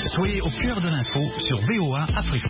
Soyez au cœur de l'info sur VOA Afrique.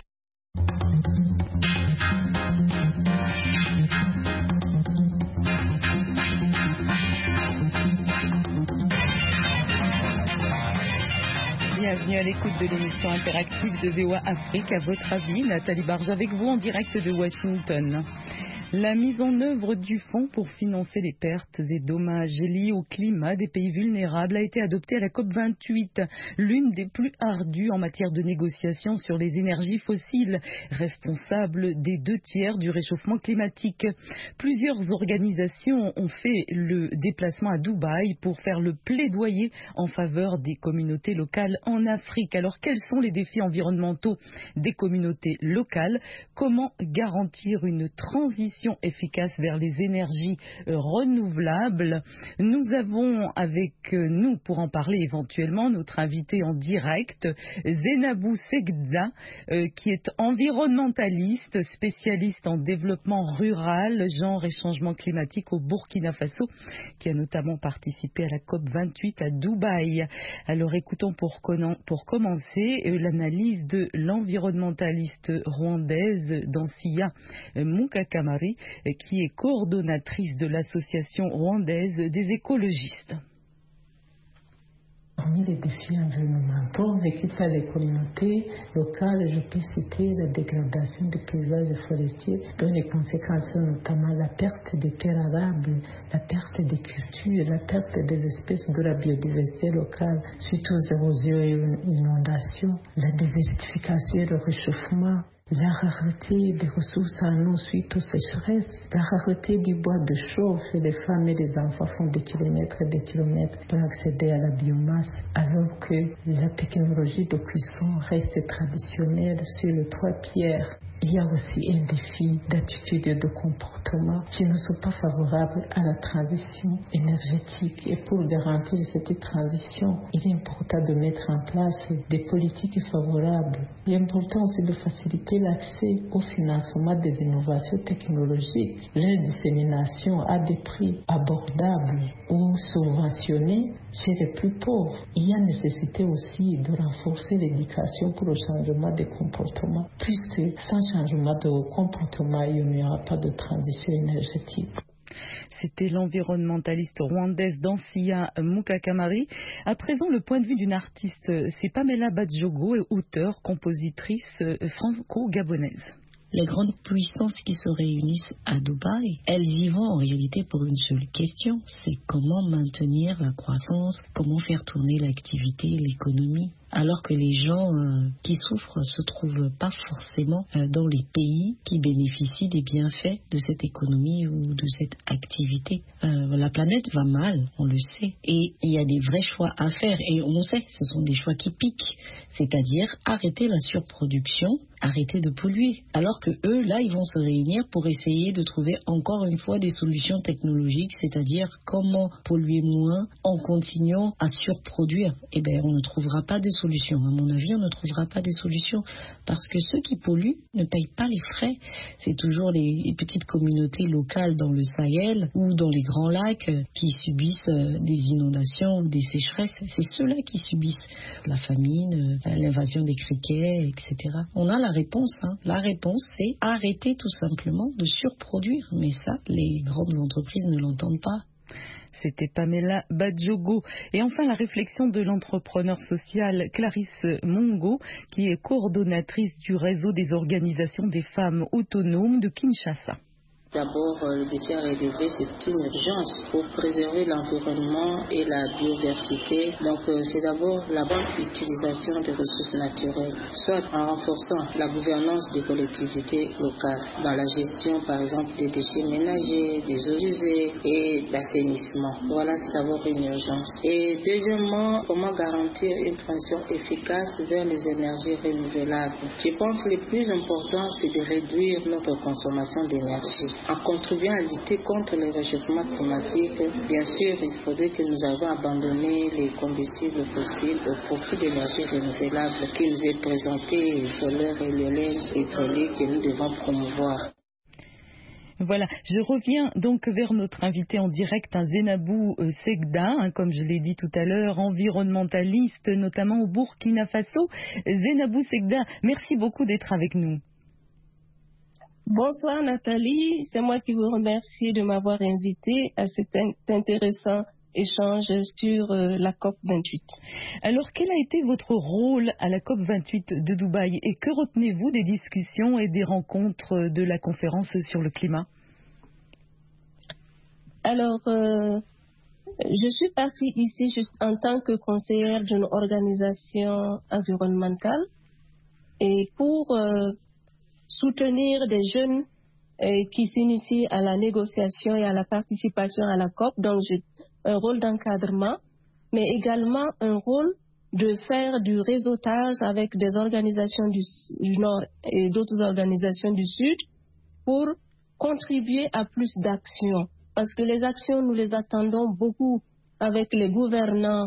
Bienvenue à l'écoute de l'émission interactive de VOA Afrique. À votre avis, Nathalie Barge avec vous en direct de Washington. La mise en œuvre du fonds pour financer les pertes et dommages liés au climat des pays vulnérables a été adoptée à la COP28, l'une des plus ardues en matière de négociation sur les énergies fossiles, responsables des 2/3 du réchauffement climatique. Plusieurs organisations ont fait le déplacement à Dubaï pour faire le plaidoyer en faveur des communautés locales en Afrique. Alors, quels sont les défis environnementaux des communautés locales? Comment garantir une transition efficace vers les énergies renouvelables? Nous avons avec nous, pour en parler éventuellement, notre invité en direct, Zainabou Segda, qui est environnementaliste, spécialiste en développement rural, genre et changement climatique au Burkina Faso, qui a notamment participé à la COP28 à Dubaï. Alors écoutons pour commencer l'analyse de l'environnementaliste rwandaise Dansiya Mukakamari, qui est coordonnatrice de l'association rwandaise des écologistes. Parmi les défis environnementaux vécus par les communautés locales, je peux citer la dégradation des paysages forestiers, dont les conséquences sont notamment la perte des terres arables, la perte des cultures, la perte des espèces de la biodiversité locale suite aux érosions et inondations, la désertification et le réchauffement, la rareté des ressources en eau suite aux sécheresses, la rareté du bois de chauffe. Les femmes et les enfants font des kilomètres et des kilomètres pour accéder à la biomasse, alors que la technologie de cuisson reste traditionnelle sur les 3 pierres. Il y a aussi un défi d'attitude et de comportement qui ne sont pas favorables à la transition énergétique. Et pour garantir cette transition, il est important de mettre en place des politiques favorables. Il est important aussi de faciliter l'accès au financement des innovations technologiques, leur dissémination à des prix abordables ou subventionnés chez les plus pauvres. Il y a nécessité aussi de renforcer l'éducation pour le changement des comportements, puisque sans changement de comportement, il n'y aura pas de transition énergétique. C'était l'environnementaliste rwandaise Dansiya Mukakamari. À présent, le point de vue d'une artiste, c'est Pamela Badjogo, auteure, compositrice franco-gabonaise. Les grandes puissances qui se réunissent à Dubaï, elles y vont en réalité pour une seule question, c'est comment maintenir la croissance, comment faire tourner l'activité, l'économie. Alors que les gens qui souffrent ne se trouvent pas forcément dans les pays qui bénéficient des bienfaits de cette économie ou de cette activité. La planète va mal, on le sait, et il y a des vrais choix à faire, et on sait, ce sont des choix qui piquent, c'est-à-dire arrêter la surproduction, arrêter de polluer. Alors que eux, là, ils vont se réunir pour essayer de trouver encore une fois des solutions technologiques, c'est-à-dire comment polluer moins en continuant à surproduire. Eh bien, on ne trouvera pas de solutions. À mon avis, on ne trouvera pas des solutions parce que ceux qui polluent ne payent pas les frais. C'est toujours les petites communautés locales dans le Sahel ou dans les grands lacs qui subissent des inondations ou des sécheresses. C'est ceux-là qui subissent la famine, l'invasion des criquets, etc. On a la réponse. La réponse, c'est arrêter tout simplement de surproduire. Mais ça, les grandes entreprises ne l'entendent pas. C'était Pamela Badjogo. Et enfin, la réflexion de l'entrepreneur social Clarisse Mongo, qui est coordonnatrice du réseau des organisations des femmes autonomes de Kinshasa. D'abord, le défi à relever, c'est une urgence pour préserver l'environnement et la biodiversité. Donc, c'est d'abord la bonne utilisation des ressources naturelles, soit en renforçant la gouvernance des collectivités locales, dans la gestion, par exemple, des déchets ménagers, des eaux usées et l'assainissement. Voilà, c'est d'abord une urgence. Et deuxièmement, comment garantir une transition efficace vers les énergies renouvelables. Je pense que le plus important, c'est de réduire notre consommation d'énergie. En contribuant à lutter contre le réchauffement climatique, bien sûr, il faudrait que nous avons abandonné les combustibles fossiles au profit de l'énergie renouvelable qui nous est présentée, le solaire, éolienne, hydraulique, que nous devons promouvoir. Voilà, je reviens donc vers notre invité en direct, Zainabou Segda, comme je l'ai dit tout à l'heure, environnementaliste, notamment au Burkina Faso. Zainabou Segda, merci beaucoup d'être avec nous. Bonsoir Nathalie, c'est moi qui vous remercie de m'avoir invité à cet intéressant échange sur la COP28. Alors, quel a été votre rôle à la COP28 de Dubaï et que retenez-vous des discussions et des rencontres de la conférence sur le climat? Alors, je suis partie ici juste en tant que conseillère d'une organisation environnementale et pour soutenir des jeunes qui s'initient à la négociation et à la participation à la COP. Donc, j'ai un rôle d'encadrement, mais également un rôle de faire du réseautage avec des organisations du Nord et d'autres organisations du Sud pour contribuer à plus d'actions. Parce que les actions, nous les attendons beaucoup avec les gouvernants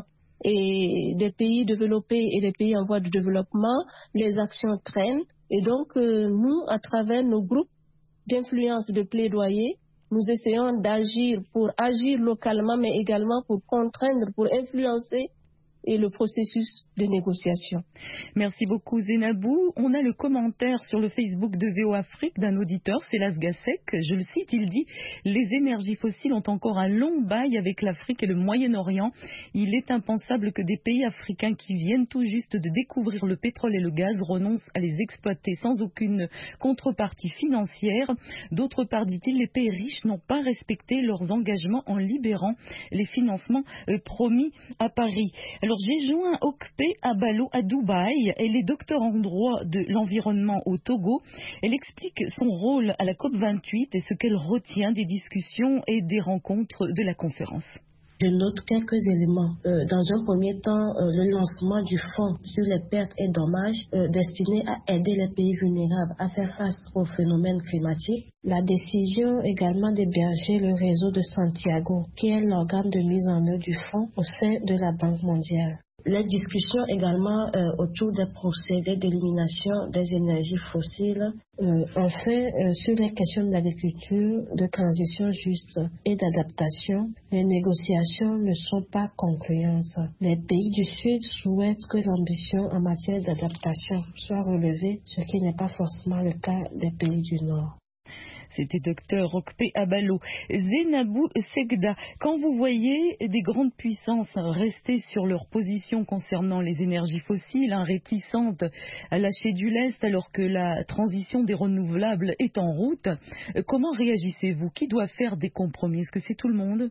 et des pays développés et des pays en voie de développement. Les actions traînent et donc nous, à travers nos groupes d'influence de plaidoyer, nous essayons d'agir pour agir localement, mais également pour contraindre, pour influencer et le processus de négociation. Merci beaucoup Zainabou. On a le commentaire sur le Facebook de VO Afrique d'un auditeur, Félas Gassek. Je le cite, il dit « Les énergies fossiles ont encore un long bail avec l'Afrique et le Moyen-Orient. Il est impensable que des pays africains qui viennent tout juste de découvrir le pétrole et le gaz renoncent à les exploiter sans aucune contrepartie financière. D'autre part, dit-il, les pays riches n'ont pas respecté leurs engagements en libérant les financements promis à Paris. » Alors, j'ai joint Okpe Abalo à Dubaï. Elle est docteure en droit de l'environnement au Togo. Elle explique son rôle à la COP28 et ce qu'elle retient des discussions et des rencontres de la conférence. Je note quelques éléments. Dans un premier temps, le lancement du fonds sur les pertes et dommages destiné à aider les pays vulnérables à faire face aux phénomènes climatiques. La décision également d'héberger le réseau de Santiago, qui est l'organe de mise en œuvre du fonds au sein de la Banque mondiale. Les discussions également autour des procédés d'élimination des énergies fossiles. Enfin, sur les questions de l'agriculture, de transition juste et d'adaptation, les négociations ne sont pas concluantes. Les pays du Sud souhaitent que l'ambition en matière d'adaptation soit relevée, ce qui n'est pas forcément le cas des pays du Nord. C'était docteur Okpe Abalo. Zainabou Segda, quand vous voyez des grandes puissances rester sur leur position concernant les énergies fossiles, réticentes à lâcher du lest alors que la transition des renouvelables est en route, comment réagissez-vous? Qui doit faire des compromis? Est-ce que c'est tout le monde?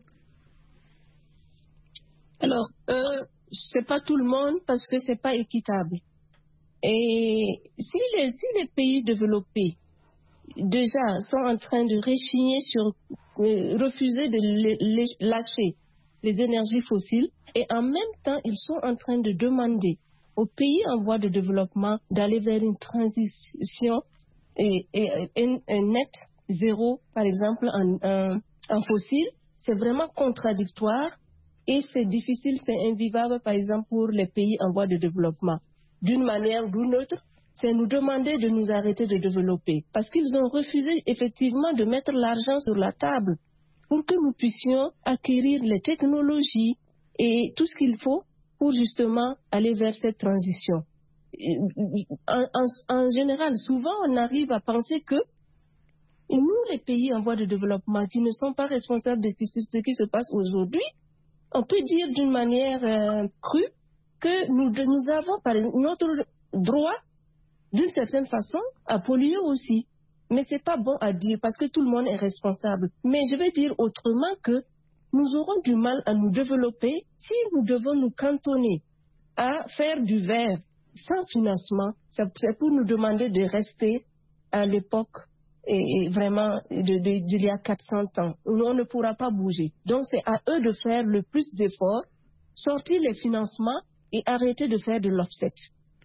Alors, c'est pas tout le monde parce que c'est pas équitable. Et si les pays développés déjà sont en train de rechigner sur refuser de lâcher les énergies fossiles et en même temps ils sont en train de demander aux pays en voie de développement d'aller vers une transition et un net zéro par exemple en fossiles, c'est vraiment contradictoire et c'est difficile, c'est invivable par exemple pour les pays en voie de développement. D'une manière ou d'une autre, c'est nous demander de nous arrêter de développer. Parce qu'ils ont refusé effectivement de mettre l'argent sur la table pour que nous puissions acquérir les technologies et tout ce qu'il faut pour justement aller vers cette transition. En général, souvent on arrive à penser que nous, les pays en voie de développement, qui ne sont pas responsables de ce qui se passe aujourd'hui, on peut dire d'une manière crue que nous avons par notre droit d'une certaine façon, à polluer aussi. Mais ce n'est pas bon à dire parce que tout le monde est responsable. Mais je vais dire autrement que nous aurons du mal à nous développer si nous devons nous cantonner à faire du vert sans financement. C'est pour nous demander de rester à l'époque et vraiment d'il y a 400 ans. On ne pourra pas bouger. Donc c'est à eux de faire le plus d'efforts, sortir les financements et arrêter de faire de l'offset.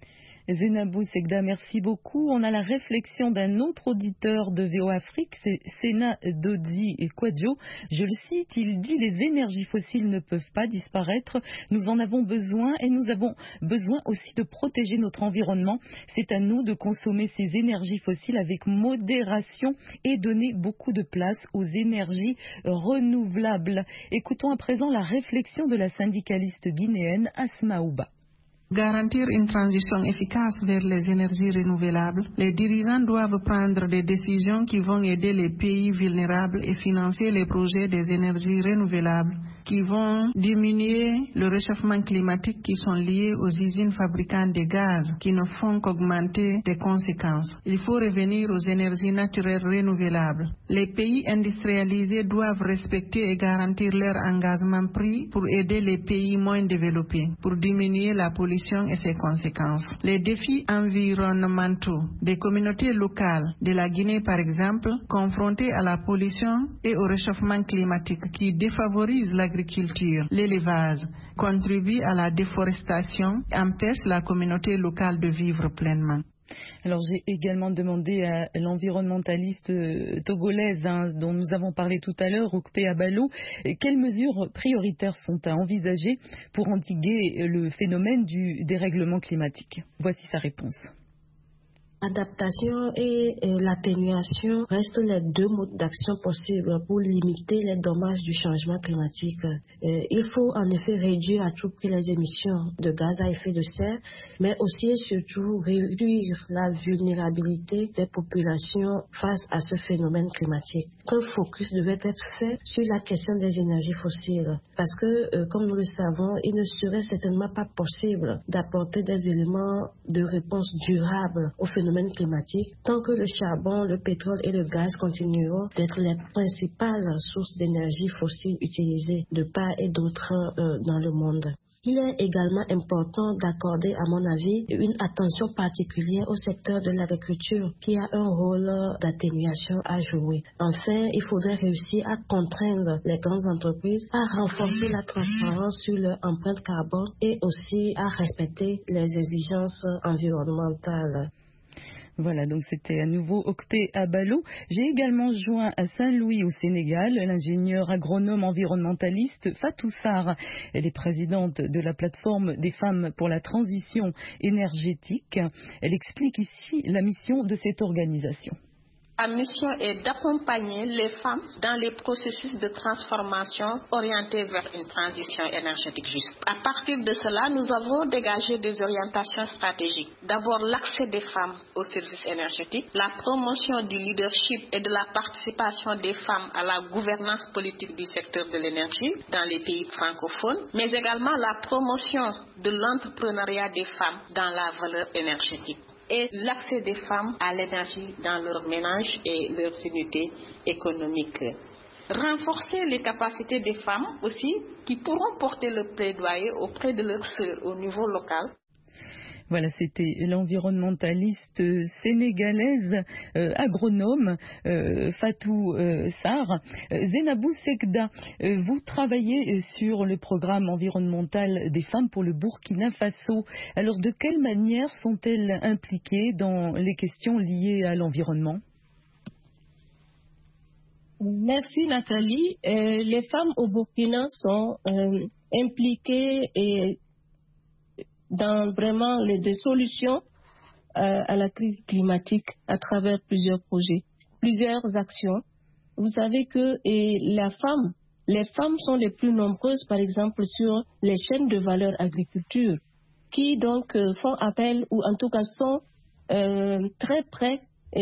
Zainabou Segda, merci beaucoup. On a la réflexion d'un autre auditeur de VOA Afrique, c'est Sena Dodi Kwadjo. Je le cite, il dit: les énergies fossiles ne peuvent pas disparaître. Nous en avons besoin et nous avons besoin aussi de protéger notre environnement. C'est à nous de consommer ces énergies fossiles avec modération et donner beaucoup de place aux énergies renouvelables. Écoutons à présent la réflexion de la syndicaliste guinéenne Asma Ouba. Garantir une transition efficace vers les énergies renouvelables, les dirigeants doivent prendre des décisions qui vont aider les pays vulnérables et financer les projets des énergies renouvelables qui vont diminuer le réchauffement climatique qui sont liés aux usines fabricantes de gaz qui ne font qu'augmenter les conséquences. Il faut revenir aux énergies naturelles renouvelables. Les pays industrialisés doivent respecter et garantir leur engagement pris pour aider les pays moins développés, pour diminuer la pollution et ses conséquences. Les défis environnementaux des communautés locales de la Guinée, par exemple, confrontées à la pollution et au réchauffement climatique qui défavorise l'agriculture, l'élevage, contribuent à la déforestation et empêchent la communauté locale de vivre pleinement. Alors j'ai également demandé à l'environnementaliste togolaise dont nous avons parlé tout à l'heure, Okpe Abalo, quelles mesures prioritaires sont à envisager pour endiguer le phénomène du dérèglement climatique. Voici sa réponse. L'adaptation et l'atténuation restent les deux modes d'action possibles pour limiter les dommages du changement climatique. Il faut en effet réduire à tout prix les émissions de gaz à effet de serre, mais aussi et surtout réduire la vulnérabilité des populations face à ce phénomène climatique. Un focus devait être fait sur la question des énergies fossiles, parce que, comme nous le savons, il ne serait certainement pas possible d'apporter des éléments de réponse durable au phénomène climatique tant que le charbon, le pétrole et le gaz continueront d'être les principales sources d'énergie fossile utilisées de part et d'autre dans le monde. Il est également important d'accorder, à mon avis, une attention particulière au secteur de l'agriculture qui a un rôle d'atténuation à jouer. Enfin, il faudrait réussir à contraindre les grandes entreprises à renforcer la transparence sur leur empreinte carbone et aussi à respecter les exigences environnementales. Voilà, donc c'était à nouveau Okpe Abalo. J'ai également joint à Saint-Louis au Sénégal l'ingénieure agronome environnementaliste Fatou Sarr. Elle est présidente de la plateforme des femmes pour la transition énergétique. Elle explique ici la mission de cette organisation. La mission est d'accompagner les femmes dans les processus de transformation orientés vers une transition énergétique juste. À partir de cela, nous avons dégagé des orientations stratégiques. D'abord, l'accès des femmes aux services énergétiques, la promotion du leadership et de la participation des femmes à la gouvernance politique du secteur de l'énergie dans les pays francophones, mais également la promotion de l'entrepreneuriat des femmes dans la valeur énergétique et l'accès des femmes à l'énergie dans leurs ménages et leurs unités économiques. Renforcer les capacités des femmes aussi qui pourront porter le plaidoyer auprès de leurs sœurs au niveau local. Voilà, c'était l'environnementaliste sénégalaise agronome Fatou Sarr. Zainabou Segda, vous travaillez sur le programme environnemental des femmes pour le Burkina Faso. Alors, de quelle manière sont-elles impliquées dans les questions liées à l'environnement ? Merci Nathalie. Les femmes au Burkina sont impliquées et dans vraiment des solutions à la crise climatique à travers plusieurs projets, plusieurs actions. Vous savez que les femmes sont les plus nombreuses, par exemple, sur les chaînes de valeur agriculture, qui donc font appel, ou en tout cas sont très près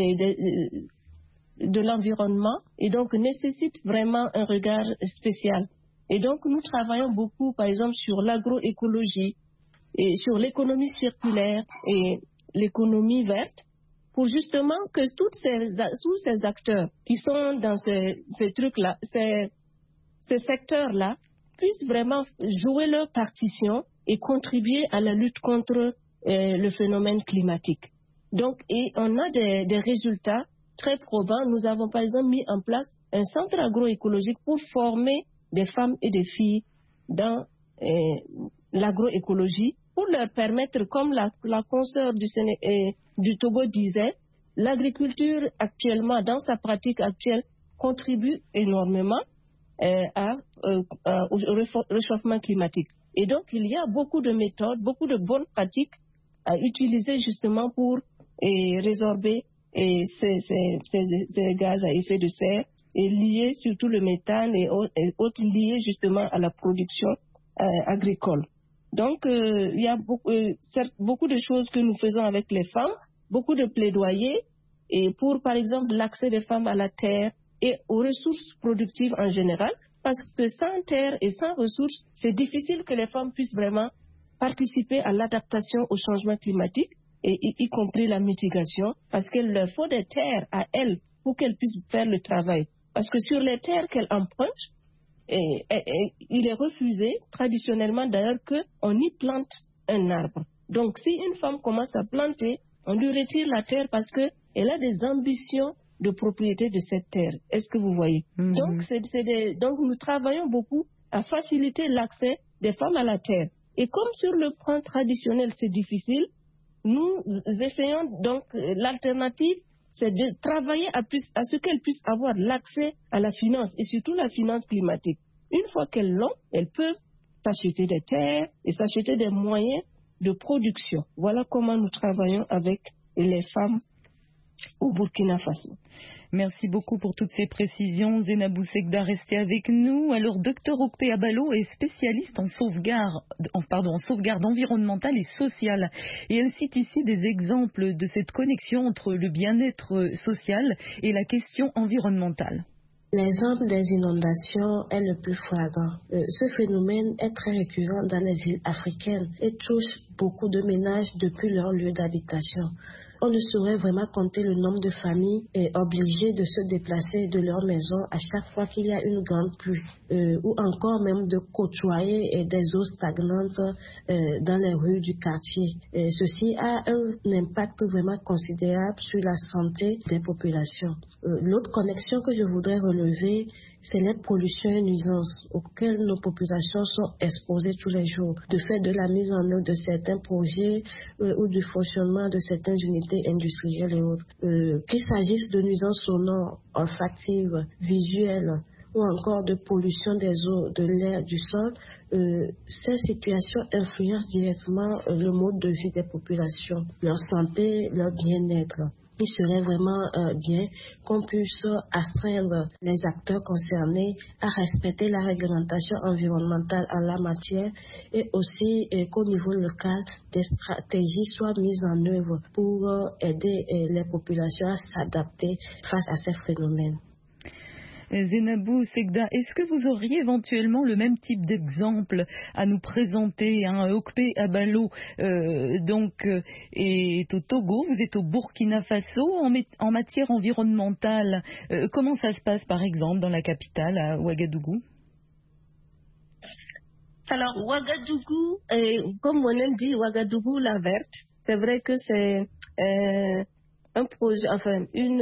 de l'environnement et donc nécessitent vraiment un regard spécial. Et donc nous travaillons beaucoup, par exemple, sur l'agroécologie, et sur l'économie circulaire et l'économie verte, pour justement que tous ces acteurs qui sont dans ces trucs-là, ces secteurs-là, puissent vraiment jouer leur partition et contribuer à la lutte contre le phénomène climatique. Donc, et on a des résultats très probants. Nous avons par exemple mis en place un centre agroécologique pour former des femmes et des filles dans l'agroécologie, pour leur permettre, comme la consoeur du Togo disait, l'agriculture actuellement, dans sa pratique actuelle, contribue énormément au réchauffement climatique. Et donc, il y a beaucoup de méthodes, beaucoup de bonnes pratiques à utiliser justement pour résorber ces gaz à effet de serre et liés surtout le méthane et autres liés justement à la production agricole. Donc, il y a beaucoup de choses que nous faisons avec les femmes, beaucoup de plaidoyers et pour, par exemple, l'accès des femmes à la terre et aux ressources productives en général, parce que sans terre et sans ressources, c'est difficile que les femmes puissent vraiment participer à l'adaptation au changement climatique, et y compris la mitigation, parce qu'il leur faut des terres à elles pour qu'elles puissent faire le travail. Parce que sur les terres qu'elles empruntent, il est refusé, traditionnellement d'ailleurs, qu'on y plante un arbre. Donc si une femme commence à planter, on lui retire la terre parce qu'elle a des ambitions de propriété de cette terre. Est-ce que vous voyez? Donc, donc nous travaillons beaucoup à faciliter l'accès des femmes à la terre. Et comme sur le plan traditionnel c'est difficile, nous essayons donc, l'alternative, c'est de travailler à ce qu'elles puissent avoir l'accès à la finance, et surtout la finance climatique. Une fois qu'elles l'ont, elles peuvent s'acheter des terres et s'acheter des moyens de production. Voilà comment nous travaillons avec les femmes au Burkina Faso. Merci beaucoup pour toutes ces précisions. Zainabou Segda, restez avec nous. Alors, Dr Okpe Abalo est spécialiste en sauvegarde environnementale et sociale. Et elle cite ici des exemples de cette connexion entre le bien-être social et la question environnementale. L'exemple des inondations est le plus flagrant. Ce phénomène est très récurrent dans les villes africaines et touche beaucoup de ménages depuis leur lieu d'habitation. On ne saurait vraiment compter le nombre de familles obligées de se déplacer de leur maison à chaque fois qu'il y a une grande pluie, ou encore même de côtoyer des eaux stagnantes dans les rues du quartier. Ceci a un impact vraiment considérable sur la santé des populations. L'autre connexion que je voudrais relever, c'est les pollutions et nuisances auxquelles nos populations sont exposées tous les jours, du fait de la mise en œuvre de certains projets ou du fonctionnement de certaines unités industrielles et autres. Qu'il s'agisse de nuisances sonores, olfactives, visuelles, ou encore de pollution des eaux, de l'air, du sol, ces situations influencent directement le mode de vie des populations, leur santé, leur bien-être. Il serait vraiment bien qu'on puisse astreindre les acteurs concernés à respecter la réglementation environnementale en la matière et aussi qu'au niveau local, des stratégies soient mises en œuvre pour aider les populations à s'adapter face à ces phénomènes. Zainabou Segda, est-ce que vous auriez éventuellement le même type d'exemple à nous présenter? Okpe Abalo est au Togo, vous êtes au Burkina Faso en matière environnementale. Comment ça se passe par exemple dans la capitale, à Ouagadougou? Alors Ouagadougou, comme on dit Ouagadougou la verte, c'est vrai que c'est un projet, enfin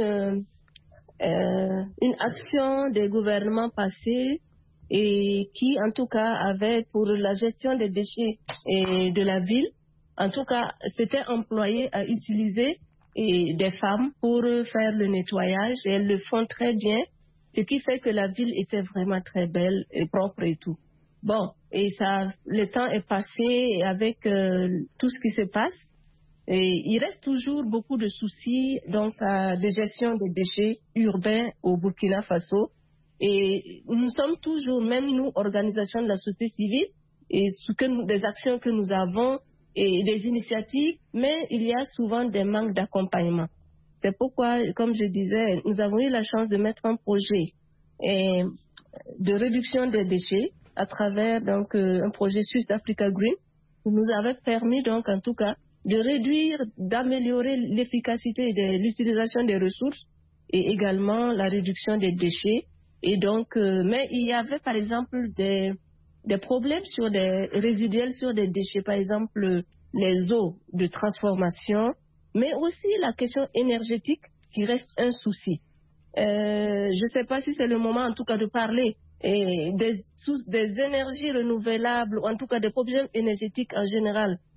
une action des gouvernements passés et qui, en tout cas, avait pour la gestion des déchets de la ville, en tout cas, s'était employé à utiliser des femmes pour faire le nettoyage et elles le font très bien, ce qui fait que la ville était vraiment très belle et propre et tout. Bon, et ça, le temps est passé avec tout ce qui se passe. Et il reste toujours beaucoup de soucis donc de gestion des déchets urbains au Burkina Faso. Et nous sommes toujours, même nous, organisations de la société civile, et des actions que nous avons et des initiatives, mais il y a souvent des manques d'accompagnement. C'est pourquoi, comme je disais, nous avons eu la chance de mettre un projet de réduction des déchets à travers donc un projet Swiss Africa Green, qui nous avait permis donc en tout cas de réduire, d'améliorer l'efficacité de l'utilisation des ressources et également la réduction des déchets. Et donc, mais il y avait par exemple des problèmes sur des résiduels sur des déchets, par exemple les eaux de transformation, mais aussi la question énergétique qui reste un souci. Je ne sais pas si c'est le moment en tout cas de parler des énergies renouvelables, ou en tout cas des problèmes énergétiques en général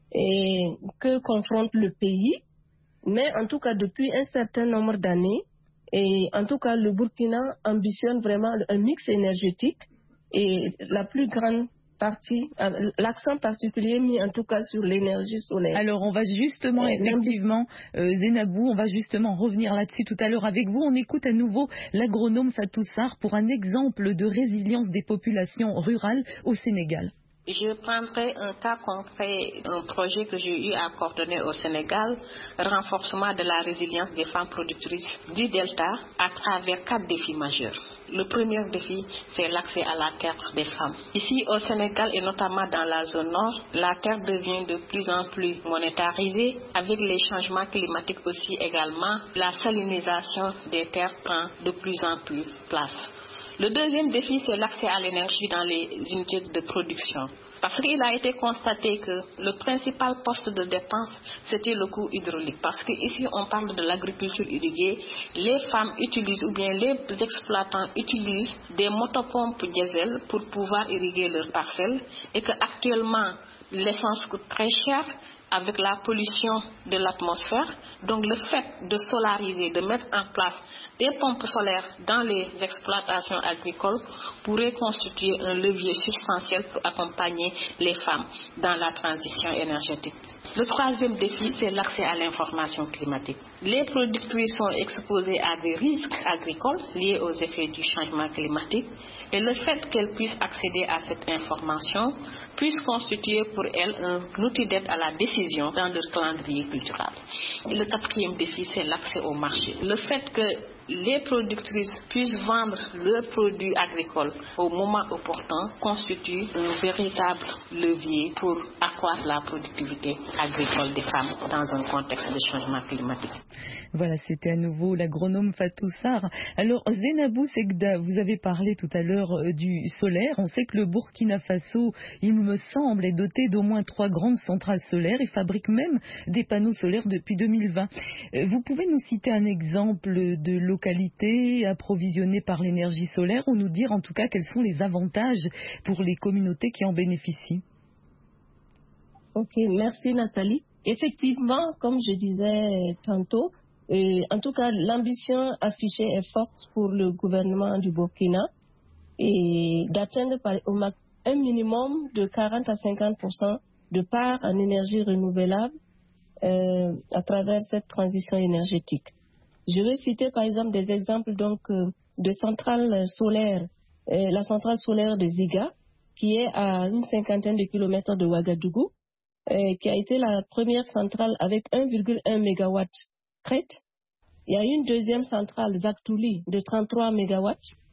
et que confronte le pays. Mais en tout cas, depuis un certain nombre d'années, et en tout cas, le Burkina ambitionne vraiment un mix énergétique et la plus grande partie, l'accent particulier mis en tout cas sur l'énergie solaire. Alors on va justement, effectivement, Zainabou, on va justement revenir là-dessus tout à l'heure avec vous. On écoute à nouveau l'agronome Fatou Sarr pour un exemple de résilience des populations rurales au Sénégal. Je prendrai un cas concret, un projet que j'ai eu à coordonner au Sénégal, renforcement de la résilience des femmes productrices du Delta à travers 4 défis majeurs. Le premier défi, c'est l'accès à la terre des femmes. Ici au Sénégal et notamment dans la zone nord, la terre devient de plus en plus monétarisée. Avec les changements climatiques aussi également, la salinisation des terres prend de plus en plus place. Le deuxième défi, c'est l'accès à l'énergie dans les unités de production. Parce qu'il a été constaté que le principal poste de dépense, c'était le coût hydraulique. Parce qu'ici, on parle de l'agriculture irriguée. Les femmes utilisent, ou bien les exploitants utilisent des motopompes diesel pour pouvoir irriguer leurs parcelles. Et qu'actuellement, l'essence coûte très cher avec la pollution de l'atmosphère. Donc le fait de solariser, de mettre en place des pompes solaires dans les exploitations agricoles pourrait constituer un levier substantiel pour accompagner les femmes dans la transition énergétique. Le troisième défi, c'est l'accès à l'information climatique. Les productrices sont exposées à des risques agricoles liés aux effets du changement climatique et le fait qu'elles puissent accéder à cette information puisse constituer pour elles un outil d'aide à la décision dans leur calendrier culturel. Et le quatrième défi, c'est l'accès au marché. Le fait que les productrices puissent vendre leurs produits agricoles au moment opportun constitue un véritable levier pour accroître la productivité agricole des femmes dans un contexte de changement climatique. Voilà, c'était à nouveau l'agronome Fatou Sarr. Alors, Zainabou Segda, vous avez parlé tout à l'heure du solaire. On sait que le Burkina Faso, il me semble, est doté d'au moins 3 grandes centrales solaires et fabrique même des panneaux solaires depuis 2020. Vous pouvez nous citer un exemple de localité approvisionnée par l'énergie solaire ou nous dire en tout cas quels sont les avantages pour les communautés qui en bénéficient? Ok, merci Nathalie. Effectivement, comme je disais tantôt, en tout cas, l'ambition affichée est forte pour le gouvernement du Burkina et d'atteindre un minimum de 40 à 50% de part en énergie renouvelable à travers cette transition énergétique. Je vais citer par exemple des exemples donc, de centrales solaires. La centrale solaire de Ziga, qui est à une 50aine de kilomètres de Ouagadougou, qui a été la première centrale avec 1,1 MW crête. Il y a une deuxième centrale, Zaktouli, de 33 MW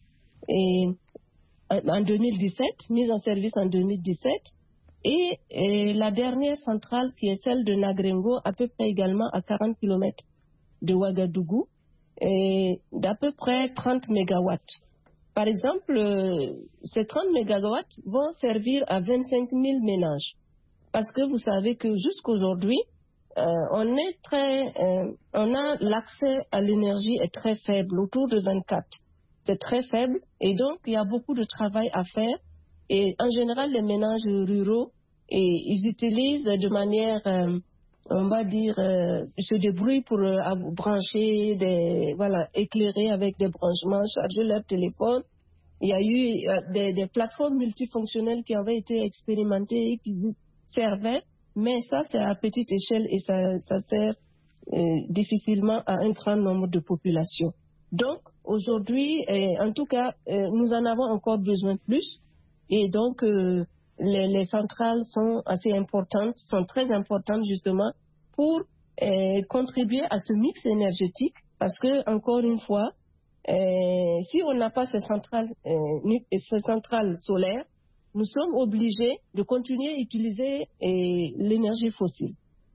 en 2017, mise en service en 2017. Et la dernière centrale, qui est celle de Nagrengo, à peu près également à 40 km de Ouagadougou, d'à peu près 30 MW. Par exemple, ces 30 MW vont servir à 25 000 ménages. Parce que vous savez que jusqu'aujourd'hui, on a l'accès à l'énergie est très faible, autour de 24. C'est très faible et donc il y a beaucoup de travail à faire. Et en général, les ménages ruraux, ils utilisent de manière, on va dire, se débrouillent pour brancher, éclairer avec des branchements, charger leur téléphone. Il y a eu des plateformes multifonctionnelles qui avaient été expérimentées et qui servaient, mais ça c'est à petite échelle et ça sert difficilement à un grand nombre de populations. Donc aujourd'hui, en tout cas, nous en avons encore besoin de plus et donc les centrales sont assez importantes, sont très importantes justement pour contribuer à ce mix énergétique parce que encore une fois, si on n'a pas ces centrales solaires, nous sommes obligés de continuer à utiliser l'énergie fossile.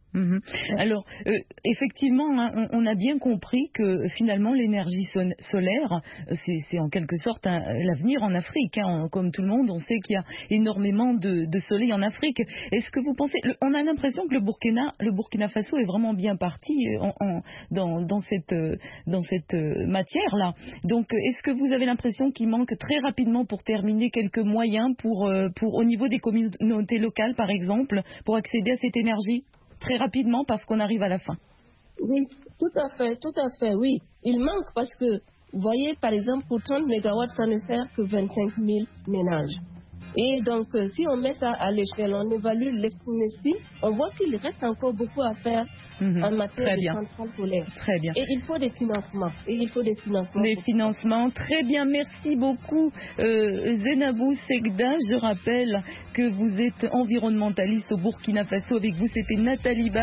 Alors, effectivement, on a bien compris que finalement l'énergie solaire, c'est en quelque sorte l'avenir en Afrique. Comme tout le monde, on sait qu'il y a énormément de soleil en Afrique. Est-ce que vous pensez, on a l'impression que le Burkina Faso est vraiment bien parti dans cette matière-là. Donc, est-ce que vous avez l'impression qu'il manque très rapidement, pour terminer, quelques moyens pour au niveau des communautés locales, par exemple, pour accéder à cette énergie? Très rapidement, parce qu'on arrive à la fin. Oui, tout à fait, oui. Il manque parce que, vous voyez, par exemple, pour 30 mégawatts, ça ne sert que 25 000 ménages. Et donc, si on met ça à l'échelle, on évalue l'exponentielle, on voit qu'il reste encore beaucoup à faire en matière de centrales solaires. Très bien. Et il faut des financements. Des financements, très bien. Merci beaucoup, Zainabou Segda. Je rappelle que vous êtes environnementaliste au Burkina Faso. Avec vous, c'était Nathalie Bar.